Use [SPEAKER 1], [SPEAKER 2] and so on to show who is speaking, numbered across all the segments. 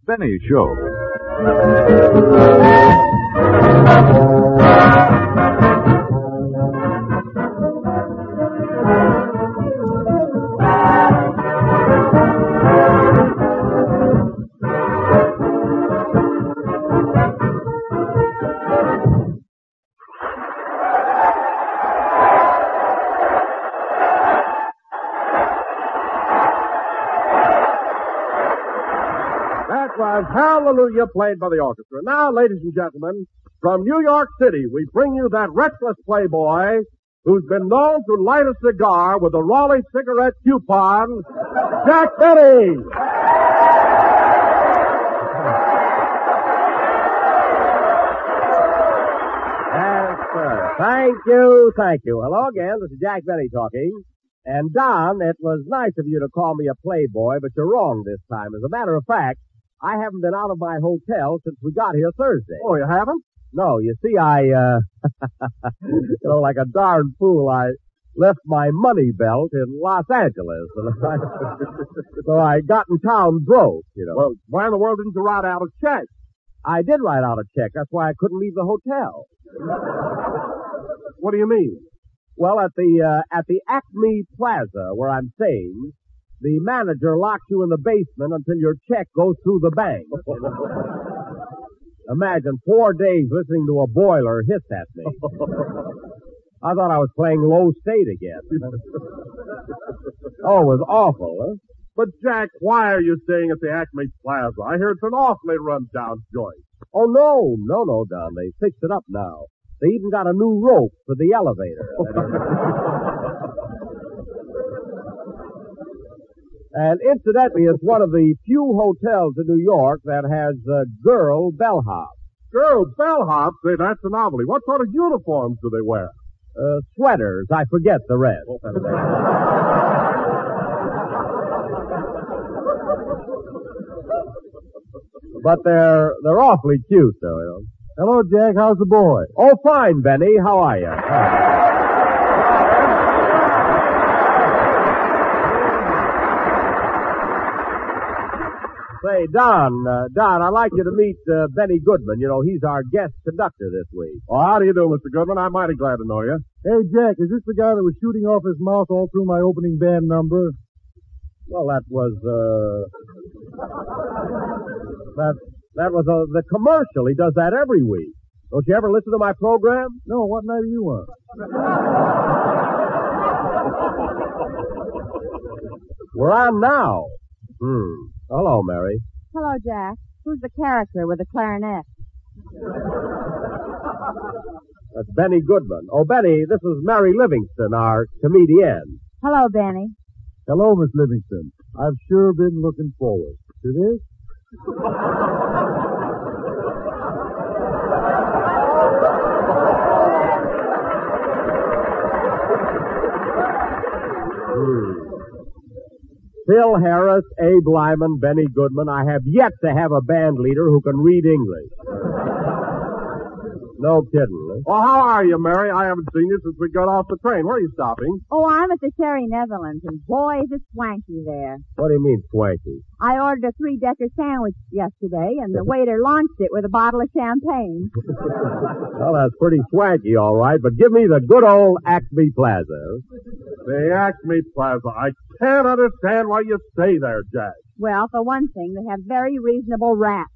[SPEAKER 1] Benny Show.
[SPEAKER 2] Was Hallelujah played by the orchestra. Now, ladies and gentlemen, from New York City, we bring you that restless playboy who's been known to light a cigar with a Raleigh cigarette coupon, Jack Benny.
[SPEAKER 3] Yes, sir. Thank you. Hello again. This is Jack Benny talking. And Don, it was nice of you to call me a playboy, but you're wrong this time. As a matter of fact, I haven't been out of my hotel since we got here Thursday.
[SPEAKER 2] Oh, you haven't?
[SPEAKER 3] No, you see, like a darn fool, I left my money belt in Los Angeles. So I got in town broke,
[SPEAKER 2] Well, why in the world didn't you write out a check?
[SPEAKER 3] I did write out a check. That's why I couldn't leave the hotel.
[SPEAKER 2] What do you mean?
[SPEAKER 3] Well, at the Acme Plaza where I'm staying, the manager locks you in the basement until your check goes through the bank. Imagine 4 days listening to a boiler hiss at me. I thought I was playing low state again. Oh, it was awful, huh?
[SPEAKER 2] But, Jack, why are you staying at the Acme Plaza? I hear it's an awfully run-down joint.
[SPEAKER 3] Oh, no, Don. They fixed it up now. They even got a new rope for the elevator. And incidentally, it's one of the few hotels in New York that has girl bellhops.
[SPEAKER 2] Girl bellhops? Say, that's a novelty. What sort of uniforms do they wear?
[SPEAKER 3] Sweaters. I forget the rest. But they're awfully cute, though.
[SPEAKER 2] Hello, Jack. How's the boy?
[SPEAKER 3] Oh, fine, Benny. How are you? Say, Don, I'd like you to meet Benny Goodman. He's our guest conductor this week.
[SPEAKER 2] Oh, how do you do, Mr. Goodman? I'm mighty glad to know you.
[SPEAKER 4] Hey, Jack, is this the guy that was shooting off his mouth all through my opening band number?
[SPEAKER 3] Well, that was the commercial. He does that every week. Don't you ever listen to my program?
[SPEAKER 4] No, what night are you on?
[SPEAKER 3] We're on now. Hello, Mary.
[SPEAKER 5] Hello, Jack. Who's the character with the clarinet?
[SPEAKER 3] That's Benny Goodman. Oh, Benny, this is Mary Livingston, our comedian.
[SPEAKER 5] Hello, Benny.
[SPEAKER 4] Hello, Miss Livingston. I've sure been looking forward to this.
[SPEAKER 3] Phil Harris, Abe Lyman, Benny Goodman. I have yet to have a band leader who can read English. No kidding. Huh?
[SPEAKER 2] Well, how are you, Mary? I haven't seen you since we got off the train. Where are you stopping?
[SPEAKER 5] Oh, I'm at the Sherry Netherlands, and boy, is it swanky there.
[SPEAKER 3] What do you mean, swanky?
[SPEAKER 5] I ordered a 3-decker sandwich yesterday, and the waiter launched it with a bottle of champagne.
[SPEAKER 3] Well, that's pretty swanky, all right, but give me the good old Acme Plaza.
[SPEAKER 2] The Acme Plaza. I can't understand why you stay there, Jack.
[SPEAKER 5] Well, for one thing, they have very reasonable rats.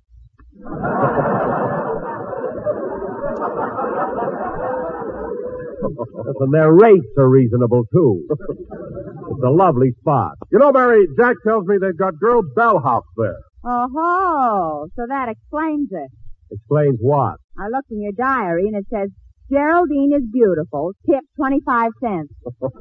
[SPEAKER 3] And their rates are reasonable, too. It's a lovely spot.
[SPEAKER 2] You know, Mary, Jack tells me they've got girl bellhops there.
[SPEAKER 5] Oh, so that explains it.
[SPEAKER 3] Explains what?
[SPEAKER 5] I looked in your diary, and it says, Geraldine is beautiful, tip 25 cents.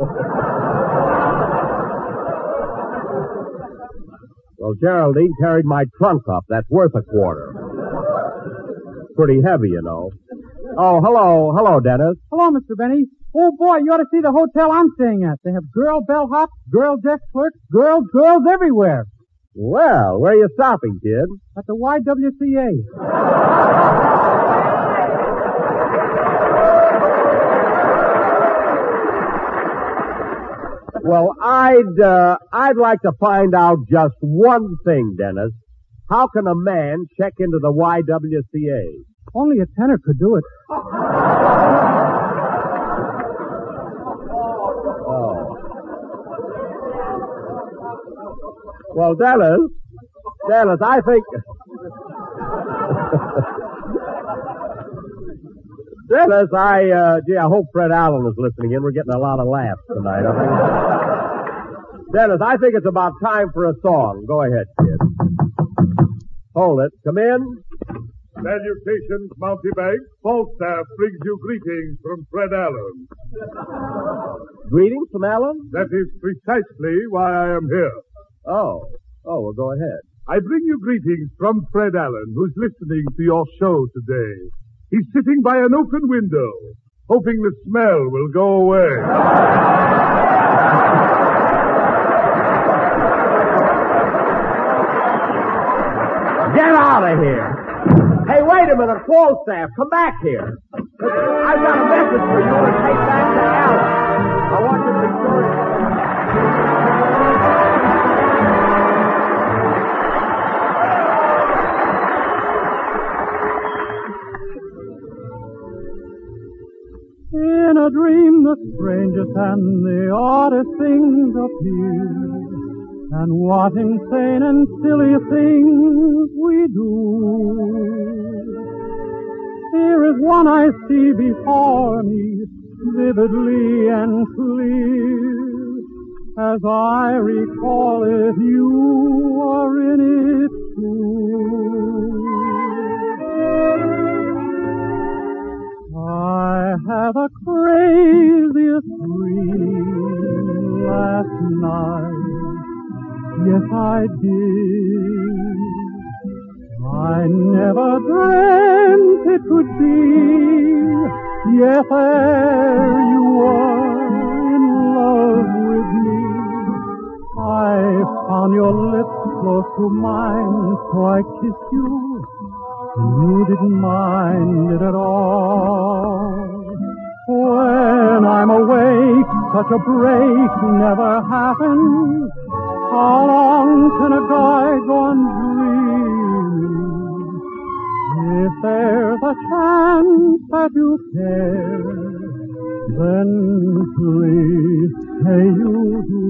[SPEAKER 3] Well, Geraldine carried my trunk up. That's worth a quarter. Pretty heavy, you know. Oh, hello, Dennis.
[SPEAKER 4] Hello, Mr. Benny. Oh, boy, you ought to see the hotel I'm staying at. They have girl bellhops, girl desk clerks, girls everywhere.
[SPEAKER 3] Well, where are you stopping, kid?
[SPEAKER 4] At the YWCA.
[SPEAKER 3] Well, I'd like to find out just one thing, Dennis. How can a man check into the YWCA?
[SPEAKER 4] Only a tenor could do it.
[SPEAKER 3] Oh. Well, Dennis, I think... Dennis, I hope Fred Allen is listening in. We're getting a lot of laughs tonight. Dennis, I think it's about time for a song. Go ahead, kid. Hold it. Come in.
[SPEAKER 1] Salutations, Mountebank. Falstaff brings you greetings from Fred Allen.
[SPEAKER 3] Greetings from Allen?
[SPEAKER 1] That is precisely why I am here.
[SPEAKER 3] Oh, well, go ahead.
[SPEAKER 1] I bring you greetings from Fred Allen, who's listening to your show today. He's sitting by an open window, hoping the smell will go away.
[SPEAKER 3] Get out of here. Hey, wait a minute, Falstaff, come back here. I've got a message for you to take back to Allen. I want you to be sure.
[SPEAKER 4] In a dream the strangest and the oddest things appear, and what insane and silly things we do. Here is one I see before me, vividly and clear, as I recall it, you are in it too. I had the craziest dream last night. Yes, I did. I never dreamt it could be. Yes, there you were in love with me. I found your lips close to mine, so I kissed you. You didn't mind it at all. When I'm awake, such a break never happens. How long can a guy go on dreaming? If there's a chance that you care, then please say you do.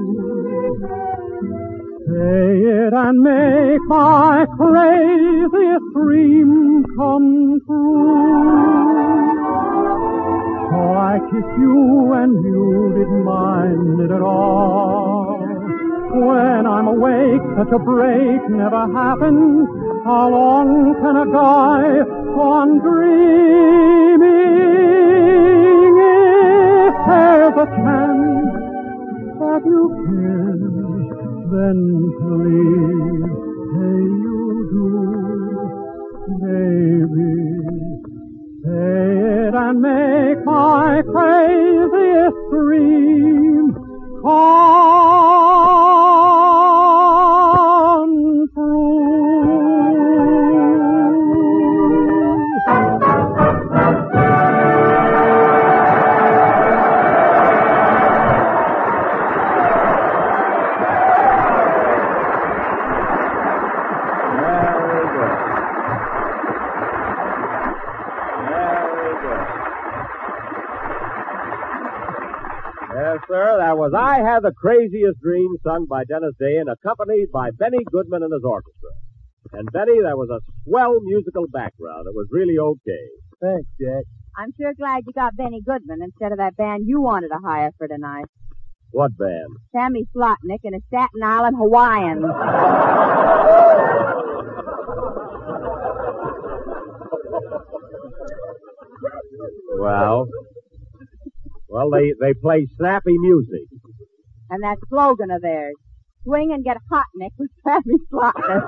[SPEAKER 4] Say it and make my craziest dream come true. So I kissed you and you didn't mind it at all. When I'm awake, such a break never happens. How long can a guy go on dreaming? If there's a chance that you care, then please say you do, baby. Say it and make my craziest dream come true.
[SPEAKER 3] Yes, sir, that was I Had the Craziest Dream, sung by Dennis Day and accompanied by Benny Goodman and his orchestra. And Benny, that was a swell musical background. It was really okay.
[SPEAKER 4] Thanks, Jack.
[SPEAKER 5] I'm sure glad you got Benny Goodman instead of that band you wanted to hire for tonight.
[SPEAKER 3] What band?
[SPEAKER 5] Sammy Slotnick and his Staten Island Hawaiians.
[SPEAKER 3] Well, they play snappy music.
[SPEAKER 5] And that slogan of theirs, swing and get hot, Nick, with Sammy Slotnick.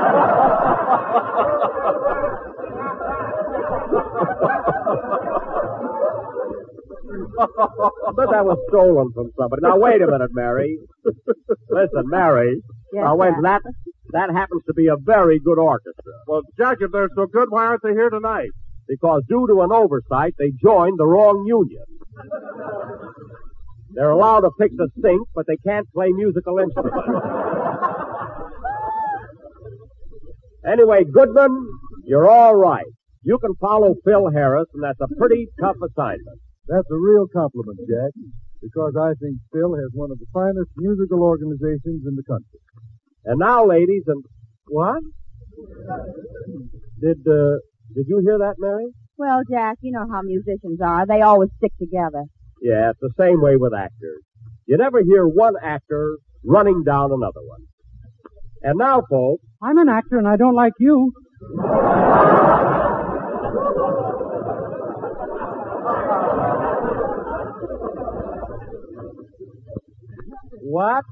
[SPEAKER 3] But that was stolen from somebody. Now, wait a minute, Mary. Listen, Mary.
[SPEAKER 5] Yes,
[SPEAKER 3] now, wait,
[SPEAKER 5] Jack.
[SPEAKER 3] that happens to be a very good orchestra.
[SPEAKER 2] Well, Jack, if they're so good, why aren't they here tonight?
[SPEAKER 3] Because due to an oversight, they joined the wrong union. They're allowed to fix a sink, but they can't play musical instruments. Anyway, Goodman, you're all right. You can follow Phil Harris, and that's a pretty tough assignment.
[SPEAKER 6] That's a real compliment, Jack, because I think Phil has one of the finest musical organizations in the country.
[SPEAKER 3] And now, ladies, and what? Did you hear that, Mary?
[SPEAKER 5] Well, Jack, you know how musicians are. They always stick together.
[SPEAKER 3] Yeah, it's the same way with actors. You never hear one actor running down another one. And now, folks,
[SPEAKER 4] I'm an actor and I don't like you.
[SPEAKER 3] what?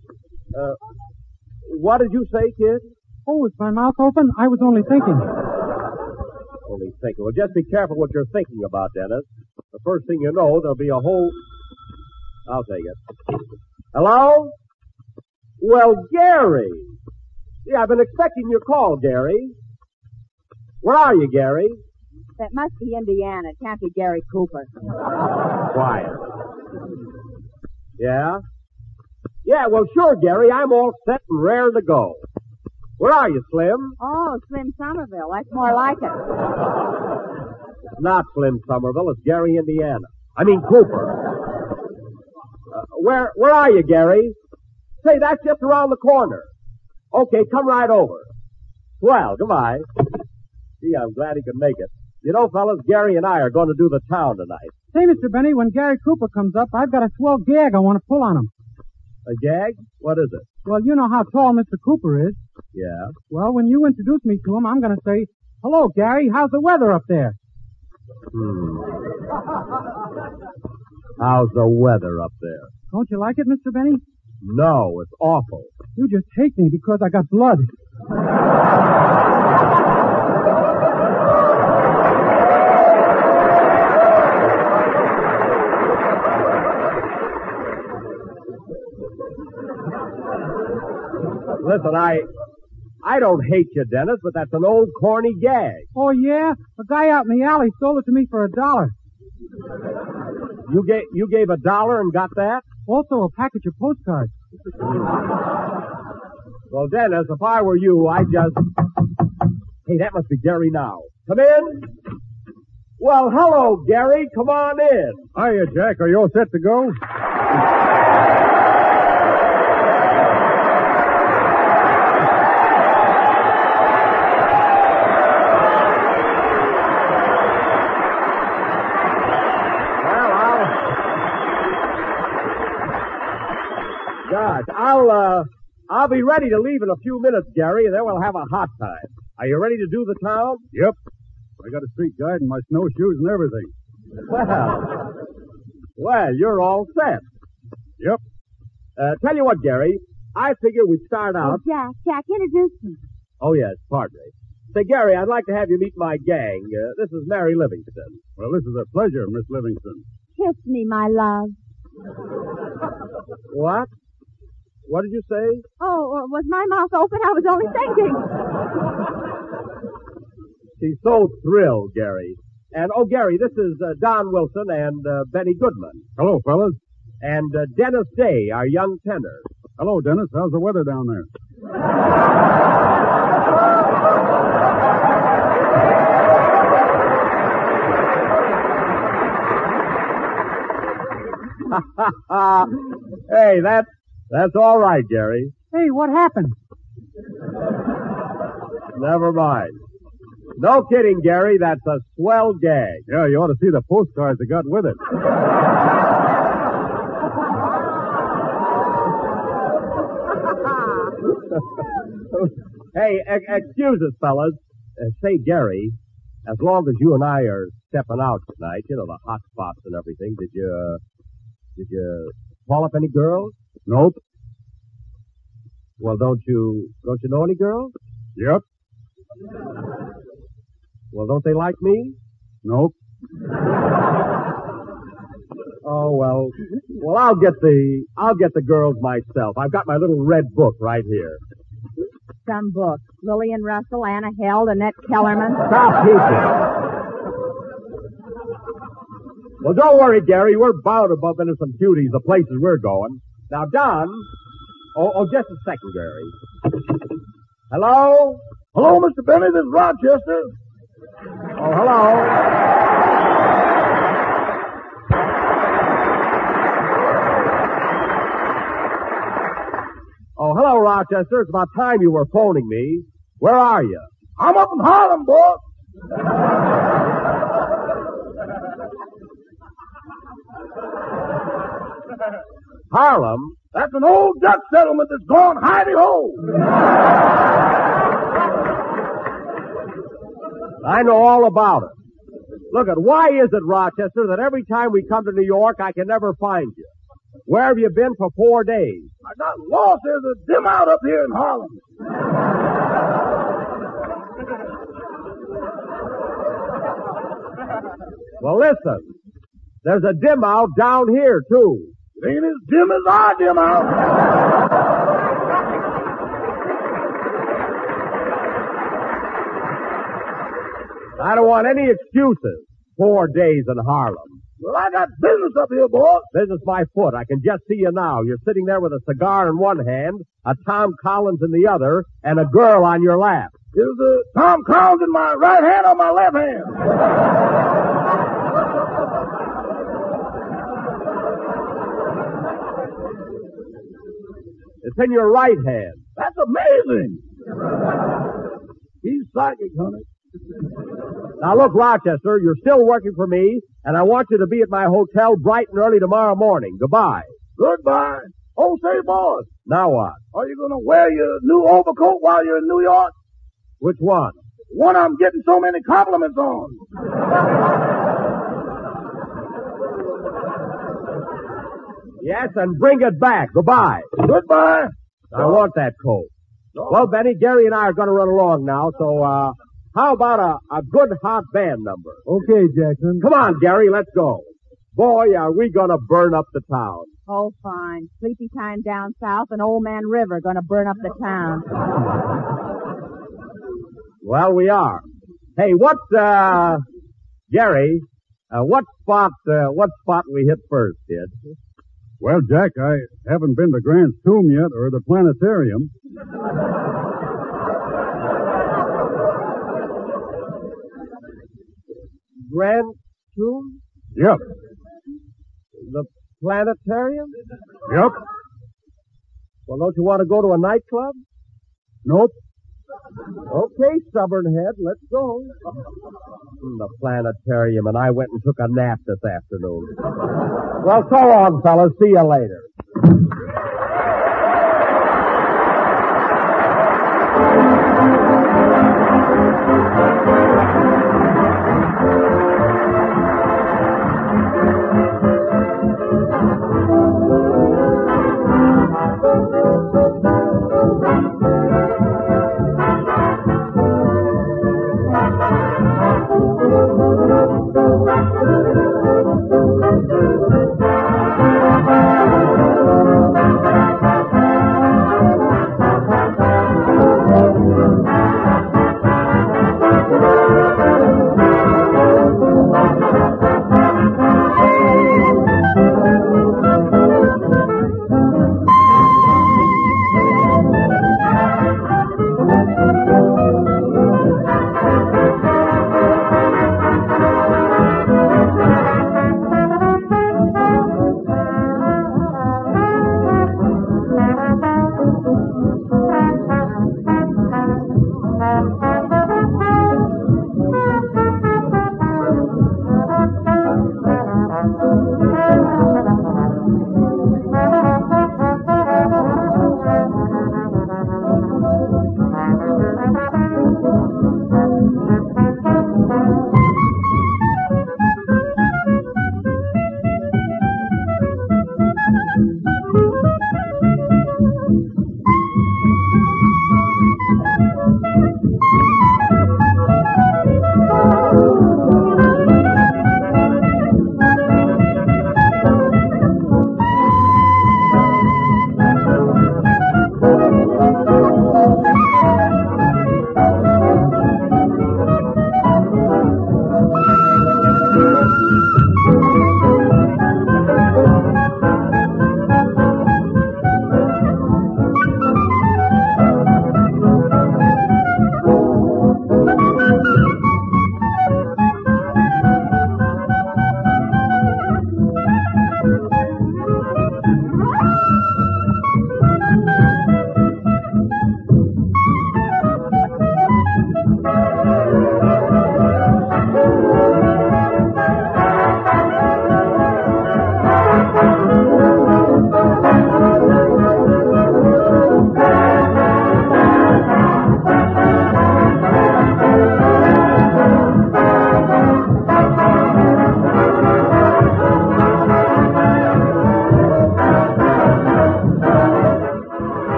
[SPEAKER 3] What did you say, kid?
[SPEAKER 4] Oh, is my mouth open? I was only thinking.
[SPEAKER 3] Only thinking. Well, just be careful what you're thinking about, Dennis. The first thing you know, there'll be a whole... I'll take it. Hello? Well, Gary. Yeah, I've been expecting your call, Gary. Where are you, Gary?
[SPEAKER 5] That must be Indiana. It can't be Gary Cooper.
[SPEAKER 3] Quiet. Yeah? Yeah, well, sure, Gary. I'm all set and raring to go. Where are you, Slim?
[SPEAKER 5] Oh, Slim Somerville. That's more like it.
[SPEAKER 3] It's not Slim Somerville. It's Gary, Indiana. I mean, Cooper. Where are you, Gary? Say, that's just around the corner. Okay, come right over. Well, goodbye. Gee, I'm glad he could make it. You know, fellas, Gary and I are going to do the town tonight.
[SPEAKER 4] Say, Mr. Benny, when Gary Cooper comes up, I've got a swell gag I want to pull on him.
[SPEAKER 3] A gag? What is it?
[SPEAKER 4] Well, you know how tall Mr. Cooper is.
[SPEAKER 3] Yeah?
[SPEAKER 4] Well, when you introduce me to him, I'm going to say, hello, Gary, how's the weather up there?
[SPEAKER 3] How's the weather up there?
[SPEAKER 4] Don't you like it, Mr. Benny?
[SPEAKER 3] No, it's awful.
[SPEAKER 4] You just hate me because I got blood.
[SPEAKER 3] Listen, I don't hate you, Dennis, but that's an old corny gag.
[SPEAKER 4] Oh, yeah? A guy out in the alley sold it to me for $1.
[SPEAKER 3] You gave $1 and got that?
[SPEAKER 4] Also a package of postcards.
[SPEAKER 3] Well, Dennis, if I were you, I'd just... Hey, that must be Gary now. Come in. Well, hello, Gary. Come on in.
[SPEAKER 6] Hiya, Jack. Are you all set to go?
[SPEAKER 3] I'll be ready to leave in a few minutes, Gary, and then we'll have a hot time. Are you ready to do the town?
[SPEAKER 6] Yep. I got a street guide and my snowshoes and everything.
[SPEAKER 3] Well, you're all set.
[SPEAKER 6] Yep.
[SPEAKER 3] Tell you what, Gary, I figure we'd start out...
[SPEAKER 5] Oh, Jack, introduce me.
[SPEAKER 3] Oh, yes, Padre. Say, Gary, I'd like to have you meet my gang. This is Mary Livingston.
[SPEAKER 6] Well, this is a pleasure, Miss Livingston.
[SPEAKER 5] Kiss me, my love.
[SPEAKER 3] What? What did you say?
[SPEAKER 5] Oh, was my mouth open? I was only thinking.
[SPEAKER 3] She's so thrilled, Gary. And, oh, Gary, this is Don Wilson and Benny Goodman.
[SPEAKER 6] Hello, fellas.
[SPEAKER 3] And Dennis Day, our young tenor.
[SPEAKER 6] Hello, Dennis. How's the weather down there?
[SPEAKER 3] Hey, that's all right, Gary.
[SPEAKER 4] Hey, what happened?
[SPEAKER 3] Never mind. No kidding, Gary. That's a swell gag.
[SPEAKER 6] Yeah, you ought to see the postcards that got with it.
[SPEAKER 3] Hey, excuse us, fellas. Say, Gary, as long as you and I are stepping out tonight, you know, the hot spots and everything, did you call up any girls?
[SPEAKER 6] Nope.
[SPEAKER 3] Well, don't you know any girls?
[SPEAKER 6] Yep.
[SPEAKER 3] Well, don't they like me?
[SPEAKER 6] Nope.
[SPEAKER 3] Oh, well, I'll get the girls myself. I've got my little red book right here.
[SPEAKER 5] Some book. Lillian Russell, Anna Held, Annette Kellerman.
[SPEAKER 3] Stop teaching. Well, don't worry, Gary. We're bound above innocent beauties, the places we're going. Now, Don... Oh, just a second, Gary. Hello?
[SPEAKER 7] Hello, Mr. Benny. This is Rochester.
[SPEAKER 2] Oh, hello. Oh, hello, Rochester. It's about time you were phoning me. Where are you?
[SPEAKER 7] I'm up in Harlem, boss.
[SPEAKER 2] Harlem?
[SPEAKER 7] That's an old Dutch settlement that's gone hidey-ho.
[SPEAKER 2] I know all about it. Look, why is it, Rochester, that every time we come to New York, I can never find you? Where have you been for 4 days?
[SPEAKER 7] I got lost. There's a dim out up here in Harlem.
[SPEAKER 2] Well, listen. There's a dim out down here, too.
[SPEAKER 7] It ain't as dim as our dim out.
[SPEAKER 2] I don't want any excuses. 4 days in Harlem.
[SPEAKER 7] Well, I got business up here, boss.
[SPEAKER 2] Business my foot. I can just see you now. You're sitting there with a cigar in one hand, a Tom Collins in the other, and a girl on your lap.
[SPEAKER 7] Is the Tom Collins in my right hand or my left hand?
[SPEAKER 2] It's in your right hand.
[SPEAKER 7] That's amazing. He's psychic, honey.
[SPEAKER 2] Now look, Rochester, you're still working for me, and I want you to be at my hotel bright and early tomorrow morning. Goodbye.
[SPEAKER 7] Goodbye. Oh, say, boss.
[SPEAKER 2] Now what?
[SPEAKER 7] Are you going to wear your new overcoat while you're in New York?
[SPEAKER 2] Which one?
[SPEAKER 7] One I'm getting so many compliments on.
[SPEAKER 2] Yes, and bring it back. Goodbye.
[SPEAKER 7] Goodbye.
[SPEAKER 2] I want that coat. Well, Benny, Gary and I are going to run along now, so, how about a good hot band number?
[SPEAKER 6] Okay, Jackson.
[SPEAKER 2] Come on, Gary, let's go. Boy, are we going to burn up the town.
[SPEAKER 5] Oh, fine. Sleepy time down south and Old Man River gonna burn up the town.
[SPEAKER 2] Well, we are. Hey, Gary, what spot we hit first, kid?
[SPEAKER 1] Well, Jack, I haven't been to Grant's Tomb yet or the planetarium.
[SPEAKER 2] Grand Tomb?
[SPEAKER 1] Yep.
[SPEAKER 2] The planetarium?
[SPEAKER 1] Yep.
[SPEAKER 2] Well, don't you want to go to a nightclub?
[SPEAKER 1] Nope.
[SPEAKER 2] Okay, stubborn head, let's go. The planetarium, and I went and took a nap this afternoon. Well, so long, fellas. See you later.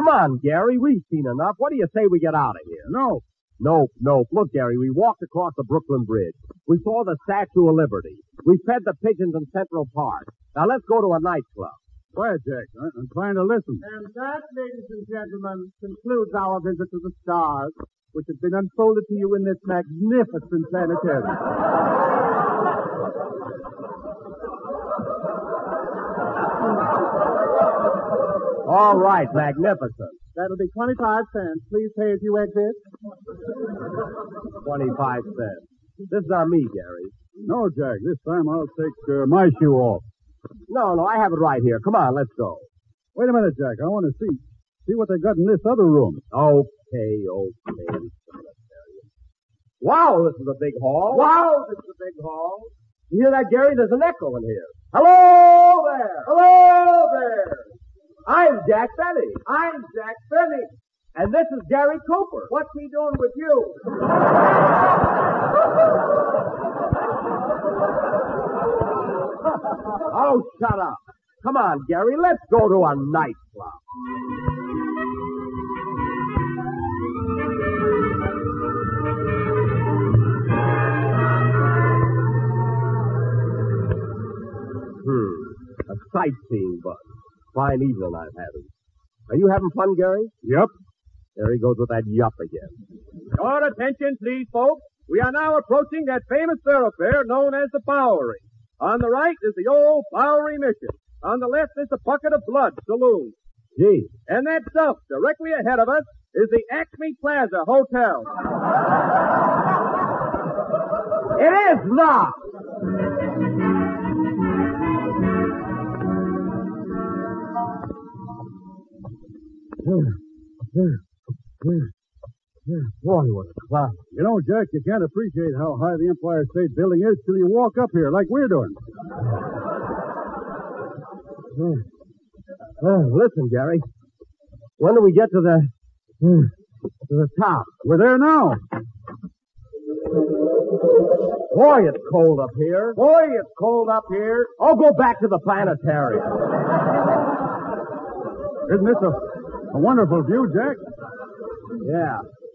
[SPEAKER 3] on, Gary. We've seen enough. What do you say we get out of here?
[SPEAKER 6] No.
[SPEAKER 3] Nope. Look, Gary, we walked across the Brooklyn Bridge. We saw the Statue of Liberty. We fed the pigeons in Central Park. Now let's go to a nightclub.
[SPEAKER 6] Quiet, Jack. I'm trying to listen.
[SPEAKER 2] And that, ladies and gentlemen, concludes our visit to the stars, which has been unfolded to you in this magnificent planetarium.
[SPEAKER 3] All right, magnificent.
[SPEAKER 2] That'll be 25 cents. Please pay as you exit.
[SPEAKER 3] 25 cents. This is on me, Gary.
[SPEAKER 6] No, Jack. This time I'll take my shoe off.
[SPEAKER 3] No, I have it right here. Come on, let's go.
[SPEAKER 6] Wait a minute, Jack. I want to see what they got in this other room.
[SPEAKER 3] Okay. Wow, this is a big hall. You hear that, Gary? There's an echo in here. Hello there. I'm Jack Benny. And this is Gary Cooper. What's he doing with you? Oh, shut up. Come on, Gary, let's go to a nightclub. A sightseeing bus. Fine evening I've had it. Are you having fun, Gary?
[SPEAKER 6] Yep.
[SPEAKER 3] There he goes with that yup again.
[SPEAKER 2] Your attention, please, folks. We are now approaching that famous thoroughfare known as the Bowery. On the right is the old Bowery Mission. On the left is the Bucket of Blood Saloon.
[SPEAKER 3] Gee.
[SPEAKER 2] And that dump directly ahead of us is the Acme Plaza Hotel.
[SPEAKER 3] It is not! Boy, what a cloud.
[SPEAKER 6] You know, Jack, you can't appreciate how high the Empire State Building is till you walk up here like we're doing.
[SPEAKER 3] Listen, Gary. When do we get to the top?
[SPEAKER 6] We're there now.
[SPEAKER 3] Boy, it's cold up here. Oh, go back to the planetarium.
[SPEAKER 6] Isn't this a wonderful view, Jack?
[SPEAKER 3] Yeah.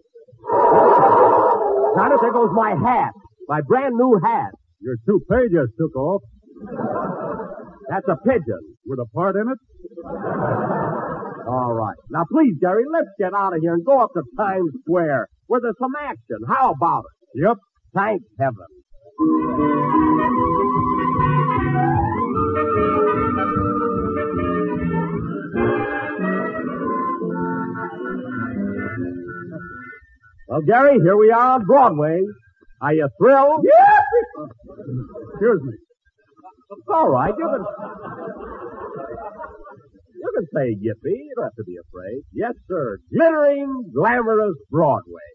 [SPEAKER 3] Johnny, there goes my hat. My brand new hat.
[SPEAKER 6] Your toupee just took off.
[SPEAKER 3] That's a pigeon.
[SPEAKER 6] With a part in it?
[SPEAKER 3] All right. Now, please, Gary, let's get out of here and go up to Times Square where there's some action. How about it?
[SPEAKER 6] Yep.
[SPEAKER 3] Thank heaven. Well, Gary, here we are on Broadway. Are you thrilled?
[SPEAKER 6] Yes! Excuse me.
[SPEAKER 3] It's all right. You can say yippee. You don't have to be afraid. Yes, sir. Glittering, glamorous Broadway.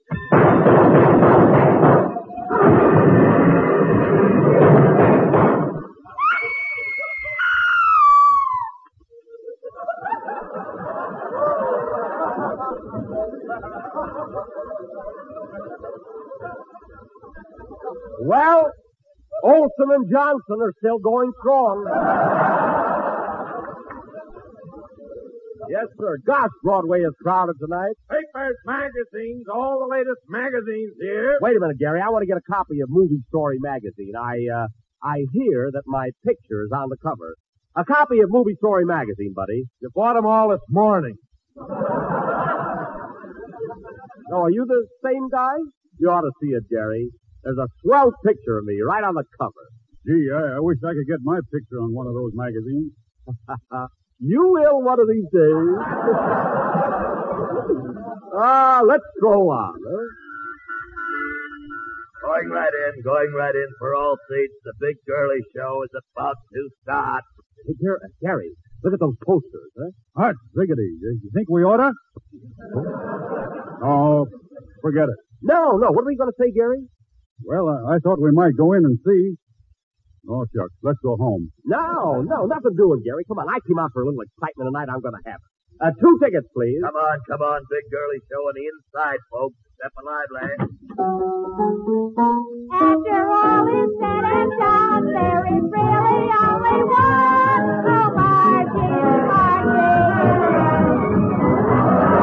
[SPEAKER 3] Well, Olson and Johnson are still going strong. Yes, sir. Gosh, Broadway is crowded tonight.
[SPEAKER 2] Papers, magazines, all the latest magazines here.
[SPEAKER 3] Wait a minute, Gary. I want to get a copy of Movie Story magazine. I hear that my picture is on the cover. A copy of Movie Story magazine, buddy.
[SPEAKER 2] You bought them all this morning.
[SPEAKER 3] Oh, are you the same guy? You ought to see it, Gary. There's a swell picture of me right on the cover.
[SPEAKER 6] Gee, I wish I could get my picture on one of those magazines.
[SPEAKER 3] You will one of these days. Let's go on, huh?
[SPEAKER 7] Going right in for all seats. The big girly show is about to start.
[SPEAKER 3] Hey, Gary, look at those posters, huh?
[SPEAKER 6] Hot ziggity. You think we oughta? Oh, forget it.
[SPEAKER 3] No. What are we going to say, Gary?
[SPEAKER 6] Well, I thought we might go in and see. Oh, shucks. Let's go home.
[SPEAKER 3] No, nothing doing, Gary. Come on, I came out for a little excitement tonight. I'm going to have it. 2 tickets, please.
[SPEAKER 7] Come on. Big girly show on the inside, folks. Step lively.
[SPEAKER 5] After all is said and done, there is really only one. Oh, Margie.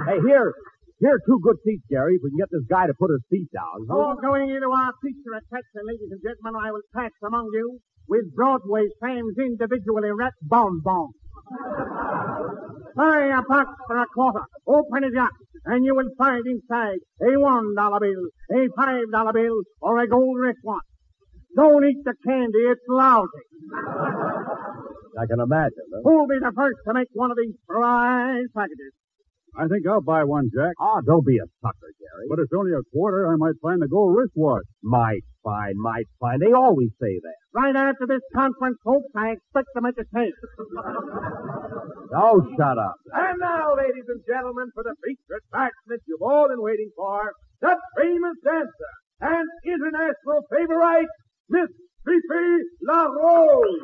[SPEAKER 3] Hey, here are two good seats, Gary, if we can get this guy to put his feet down.
[SPEAKER 8] Before going into our feature attraction, ladies and gentlemen, I will pass among you with Broadway fame's individually wrapped bonbon. Buy a box for a quarter. Open it up, and you will find inside a $1 bill, a $5 bill, or a gold wristwatch. Don't eat the candy, it's lousy.
[SPEAKER 3] I can imagine. Huh?
[SPEAKER 8] Who'll be the first to make one of these prize packages?
[SPEAKER 6] I think I'll buy one, Jack.
[SPEAKER 3] Oh, don't be a sucker, Gary.
[SPEAKER 6] But it's only a quarter. I might find a gold wristwatch.
[SPEAKER 3] Might find. They always say that.
[SPEAKER 8] Right after this conference, folks, I expect to make a change.
[SPEAKER 3] Oh, shut up.
[SPEAKER 2] And now, ladies and gentlemen, for the feature attraction that you've all been waiting for, the famous dancer and international favorite, Miss Fifi LaRose.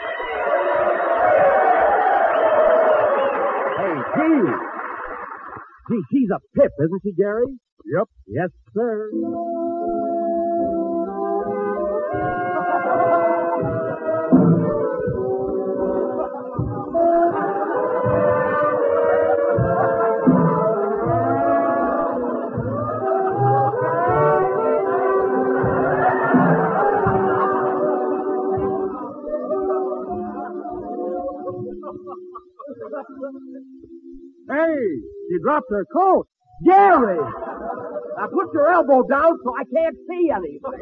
[SPEAKER 3] Hey, Gee, she's a pip, isn't she, Gary?
[SPEAKER 6] Yep.
[SPEAKER 3] Yes, sir.
[SPEAKER 2] Hey, she dropped her coat.
[SPEAKER 3] Gary! Now put your elbow down so I can't see anything.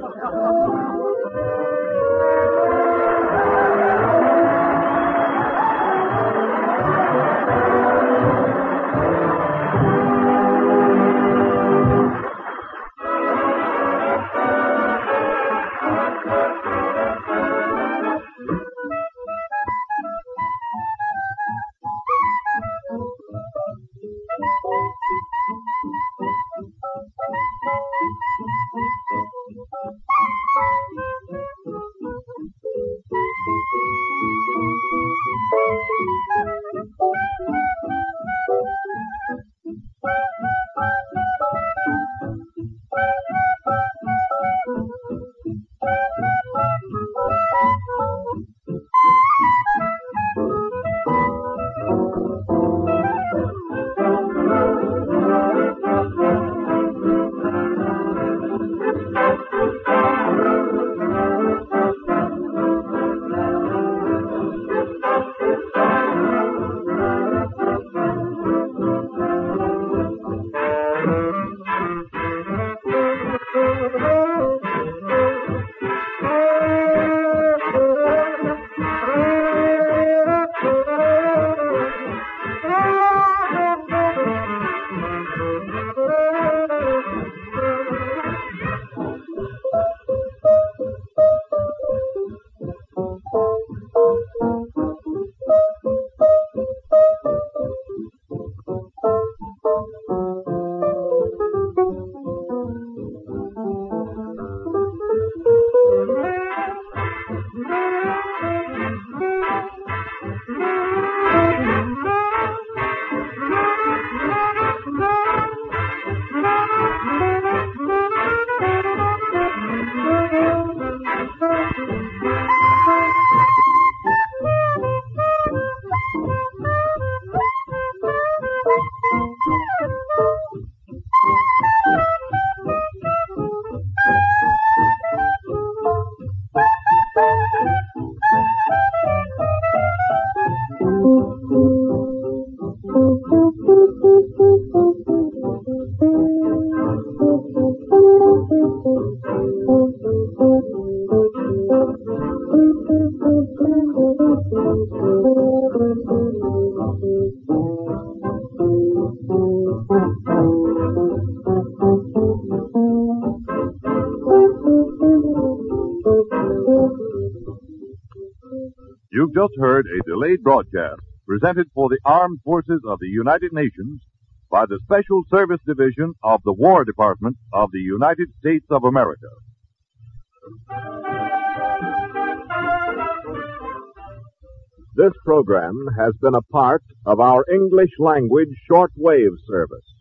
[SPEAKER 9] You've just heard a delayed broadcast presented for the Armed Forces of the United Nations by the Special Service Division of the War Department of the United States of America.
[SPEAKER 2] This program has been a part of our English language shortwave service.